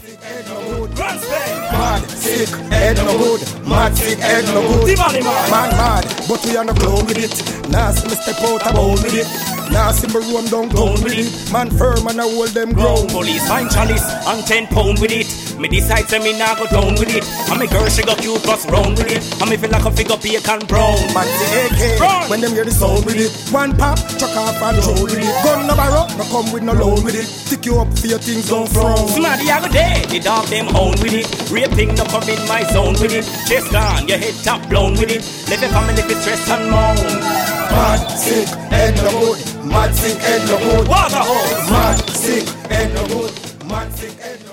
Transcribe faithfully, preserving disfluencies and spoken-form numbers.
sick, head no good. Mad, sick, head no good. Mad, sick, head no good. Man mad, but we are not clown with it. Nah, see me step out a bowl with it. Nah, see me roam downtown with it. Man firm and I hold them ground. Police find chalice and ten pound with it. Me decide say me nah go down with it. And me girl she go cute plus round with it. And me feel like a figure bacon brown. Man say A K Run. when them hear the sound with it. One pop, chuck off and roll with it. Gun no barrow, no come with no loan with it. Stick you up for your things don't frown. Smarty I go there, the dog them own with it. Raping no come in my zone with it. Chest gone, your head top blown with it. Let the family be stressed and moan. Mad, sick, head no good. Mad, sick, head no good. Water hose. Mad, sick, head no good. Mad, sick, head no good.